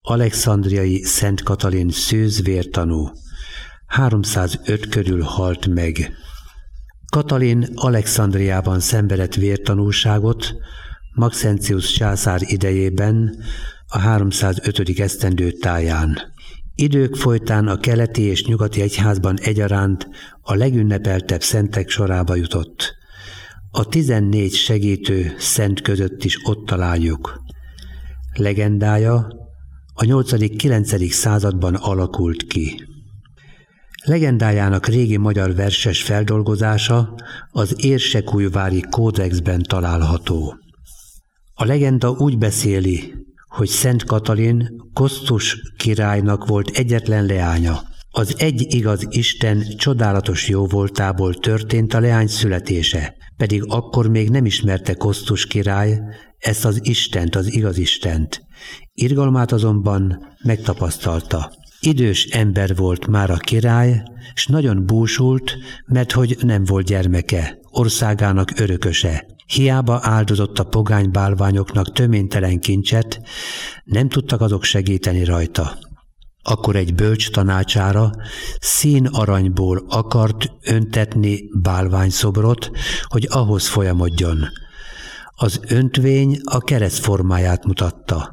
alexandriai Szent Katalin szűzvértanú. 305 körül halt meg. Katalin Alexandriában szenvedett vértanúságot Maxentius császár idejében, a 305. esztendő táján. Idők folytán a keleti és nyugati egyházban egyaránt a legünnepeltebb szentek sorába jutott. A 14 segítő szent között is ott találjuk. Legendája a 8.-9. században alakult ki. Legendájának régi magyar verses feldolgozása az érsekújvári kódexben található. A legenda úgy beszéli, hogy Szent Katalin Kosztus királynak volt egyetlen leánya. Az egy igaz Isten csodálatos jóvoltából történt a leány születése, pedig akkor még nem ismerte Kosztus király ezt az Istent, az igaz Istent. Irgalmát azonban megtapasztalta. Idős ember volt már a király, s nagyon búsult, mert hogy nem volt gyermeke, országának örököse. Hiába áldozott a pogány bálványoknak töménytelen kincset, nem tudtak azok segíteni rajta. Akkor egy bölcs tanácsára színaranyból akart öntetni bálványszobrot, hogy ahhoz folyamodjon. Az öntvény a kereszt formáját mutatta.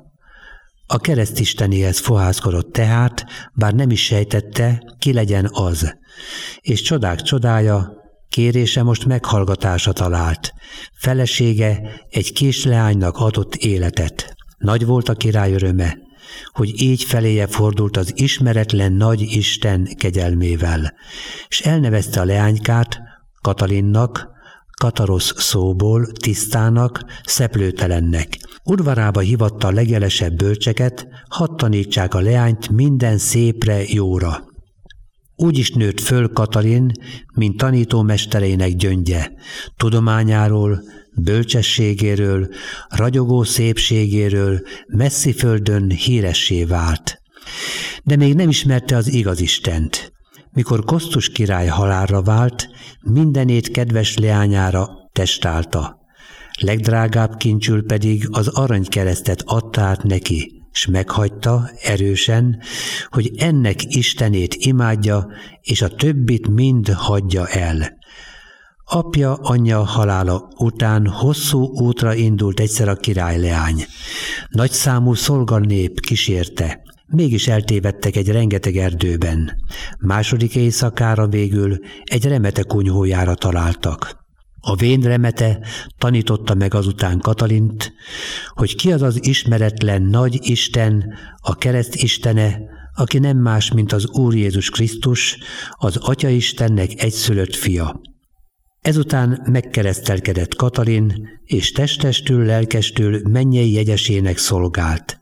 A keresztistenéhez fohászkodott tehát, bár nem is sejtette, ki legyen az. És csodák csodája, kérése most meghallgatása talált. Felesége egy kisleánynak adott életet. Nagy volt a király öröme, hogy így feléje fordult az ismeretlen nagy Isten kegyelmével, és elnevezte a leánykát Katalinnak, Katarosz szóból, tisztának, szeplőtelennek. Udvarába hívatta a legjelesebb bölcseket, hadd tanítsák a leányt minden szépre, jóra. Úgy is nőtt föl Katalin, mint tanítómestereinek gyöngye, tudományáról, bölcsességéről, ragyogó szépségéről messzi földön híressé vált. De még nem ismerte az igaz Istent. Mikor Kosztus király halálra vált, mindenét kedves leányára testálta. Legdrágább kincsül pedig az aranykeresztet adta át neki, s meghagyta erősen, hogy ennek Istenét imádja, és a többit mind hagyja el. Apja, anyja halála után hosszú útra indult egyszer a királyleány. Nagyszámú szolganép kísérte, mégis eltévedtek egy rengeteg erdőben. Második éjszakára végül egy remete kunyhójára találtak. A vén remete tanította meg azután Katalint, hogy ki az az ismeretlen nagy Isten, a kereszt istene, aki nem más, mint az Úr Jézus Krisztus, az Atya Istennek egyszülött fia. Ezután megkeresztelkedett Katalin, és testestül, lelkestül mennyei jegyesének szolgált.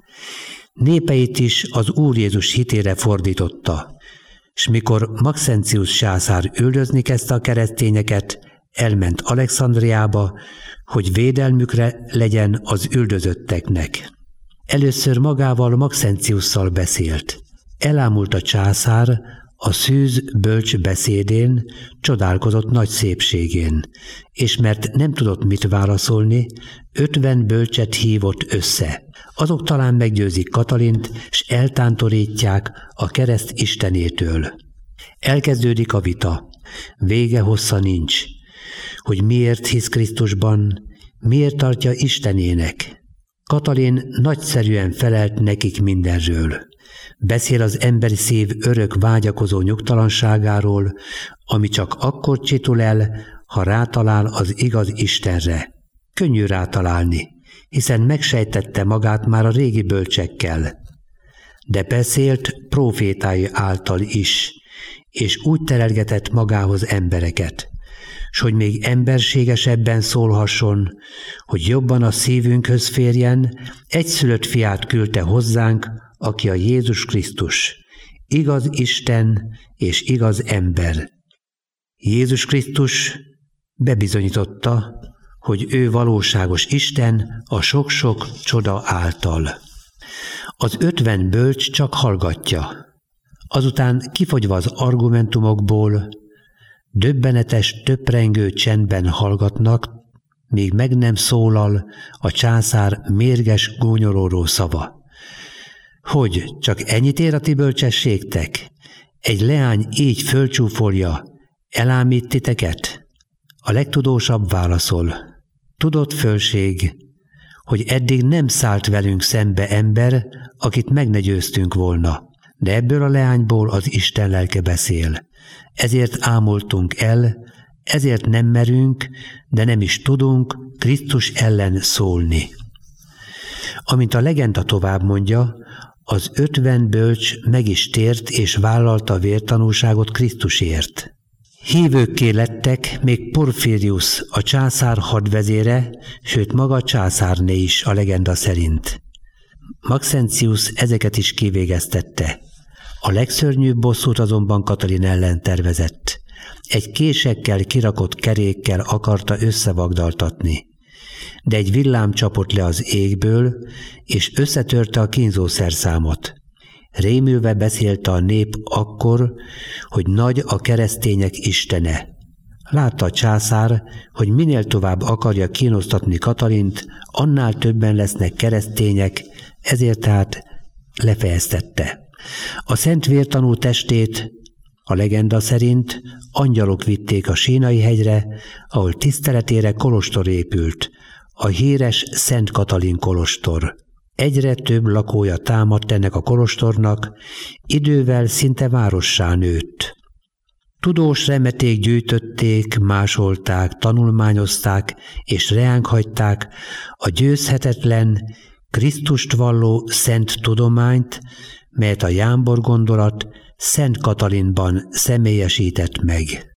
Népeit is az Úr Jézus hitére fordította, s mikor Maxentius császár üldözni kezdte a keresztényeket, elment Alexandriába, hogy védelmükre legyen az üldözötteknek. Először magával Maxentiusszal beszélt. Elámult a császár a szűz bölcs beszédén, csodálkozott nagy szépségén, és mert nem tudott mit válaszolni, 50 bölcset hívott össze. Azok talán meggyőzik Katalint, s eltántorítják a kereszt istenétől. Elkezdődik a vita. Vége hossza nincs. Hogy miért hisz Krisztusban, miért tartja Istenének. Katalin nagyszerűen felelt nekik mindenről. Beszél az emberi szív örök vágyakozó nyugtalanságáról, ami csak akkor csitul el, ha rátalál az igaz Istenre. Könnyű rátalálni, hiszen megsejtette magát már a régi bölcsekkel. De beszélt prófétái által is, és úgy terelgetett magához embereket, s hogy még emberségesebben szólhasson, hogy jobban a szívünkhöz férjen, egyszülött fiát küldte hozzánk, aki a Jézus Krisztus, igaz Isten és igaz ember. Jézus Krisztus bebizonyította, hogy ő valóságos Isten a sok-sok csoda által. Az 50 bölcs csak hallgatja. Azután kifogyva az argumentumokból, döbbenetes, töprengő csendben hallgatnak, míg meg nem szólal a császár mérges gúnyolóró szava. Hogy csak ennyit ér a ti bölcsességtek? Egy leány így fölcsúfolja, elámít titeket? A legtudósabb válaszol: tudod, fölség, hogy eddig nem szállt velünk szembe ember, akit meg ne győztünk volna, de ebből a leányból az Isten lelke beszél. Ezért ámultunk el, ezért nem merünk, de nem is tudunk Krisztus ellen szólni. Amint a legenda tovább mondja, az 50 bölcs meg is tért és vállalta a vértanúságot Krisztusért. Hívőkké lettek még Porfirius, a császár hadvezére, sőt maga a császárné is a legenda szerint. Maxentius ezeket is kivégeztette. A legszörnyűbb bosszút azonban Katalin ellen tervezett. Egy késekkel kirakott kerékkel akarta összevagdaltatni. De egy villám csapott le az égből, és összetörte a kínzószerszámot. Rémülve beszélte a nép akkor, hogy nagy a keresztények istene. Látta a császár, hogy minél tovább akarja kínoztatni Katalint, annál többen lesznek keresztények, ezért tehát lefejeztette. A szent vértanú testét, a legenda szerint, angyalok vitték a Sínai hegyre, ahol tiszteletére kolostor épült, a híres Szent Katalin kolostor. Egyre több lakója támadt ennek a kolostornak, idővel szinte várossá nőtt. Tudós remeték gyűjtötték, másolták, tanulmányozták és reánk hagyták a győzhetetlen, Krisztust valló szent tudományt, melyet a jámbor gondolat Szent Katalinban személyesített meg.